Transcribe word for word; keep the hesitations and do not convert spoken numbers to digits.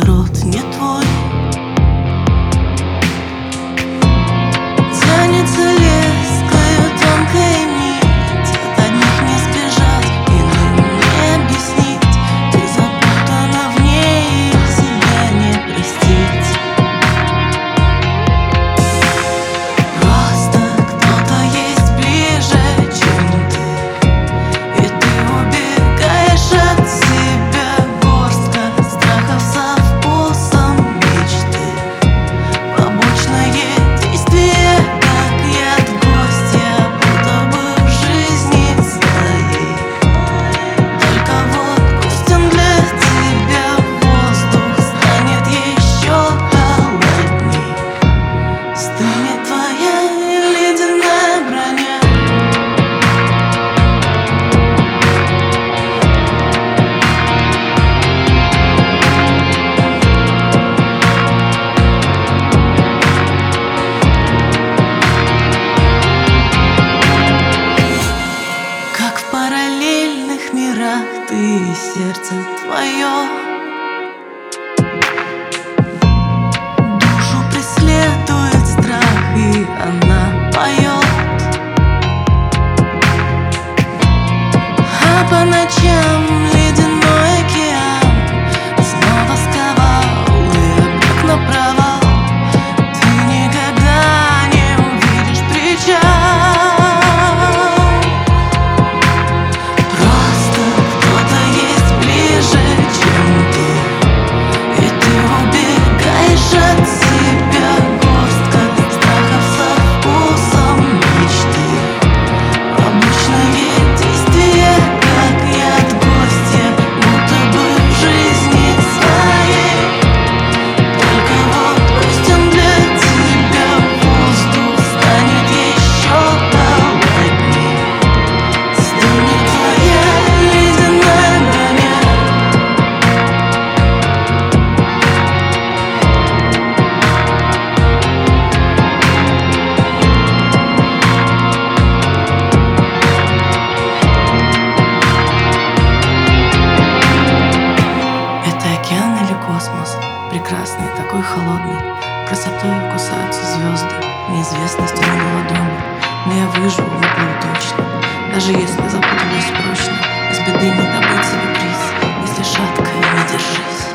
кислород не твой. Тянется лескою тонкая нить, от одних не сбежать, иным не объяснить. Ты запутана в ней, себя не простить. Просто кто-то есть ближе, чем ты, и ты убегаешь от себя. Горстка страхов со вкусом мечты, побочное действие, как яд гостя, будто бы в жизни своей. Только вот гостем для тебя воздух станет еще холодней. Стынет твоя ледяная броня. Как в параллельных мирах ты и сердце твое. Душу преследует страх, и она поет. А по ночам ледяной океан снова сковал и обрек на провал. Ты никогда не увидишь причал. Просто кто-то есть ближе, чем ты, и ты убегаешь от себя. Горстка страхов со вкусом мечты, побочное действие, как яд гостя, будто бы в жизни своей. Только вот гостем для тебя воздух станет еще холодней. Стынет твоя ледяная броня. Это океан или космос, прекрасный, такой холодный. Красотой кусаются звезды, неизвестностью на ладони. Но я выживу, выплыву точно, даже если запуталась прочно. Из беды не добыть себе приз, если шатко, не держись.